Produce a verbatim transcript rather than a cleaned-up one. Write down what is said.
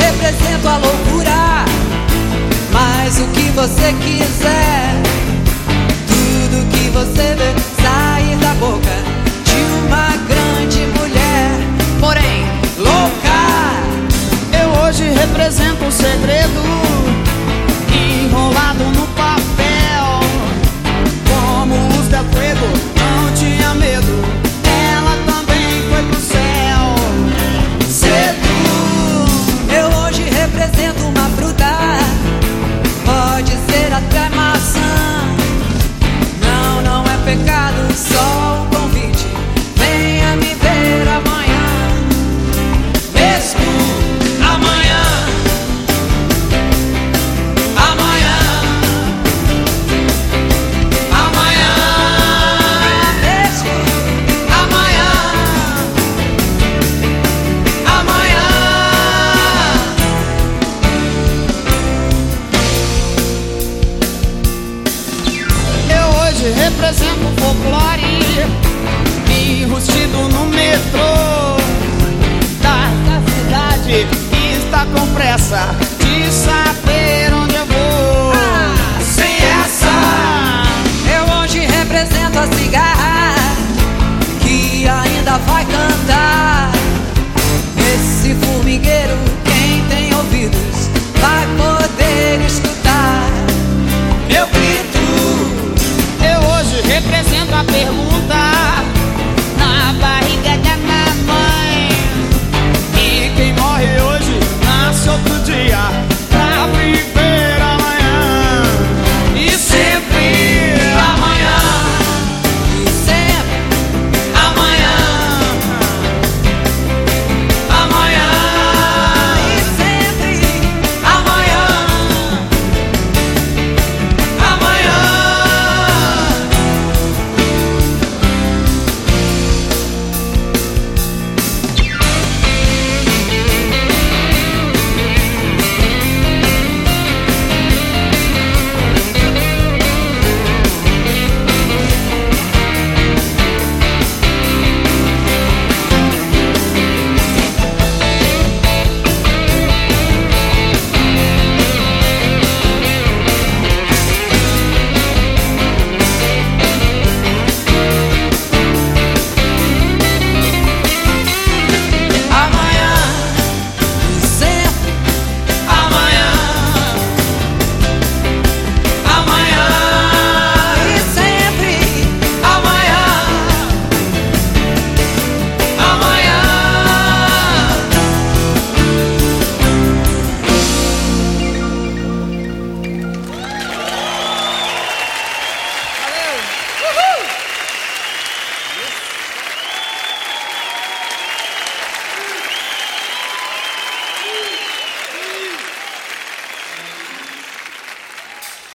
represento a loucura, mas o que você quiser, tudo que você vê sair da boca de uma grande mulher, porém louca. Eu hoje represento um segredo enrolado no papel. Como os del fuego, não tinha medo, ela também foi pro céu. Cedo. Eu hoje represento uma fruta, pode ser até maçã. Não, não é pecado, só um convite. Venha me ver amanhã, mesmo amanhã. Amanhã, amanhã, mesmo amanhã, amanhã. Eu hoje represento o folclore enrustido no metrô da, da cidade que está com pressa de saber onde eu vou. Ah, sem essa. Eu hoje represento a cigarra que ainda vai cantar.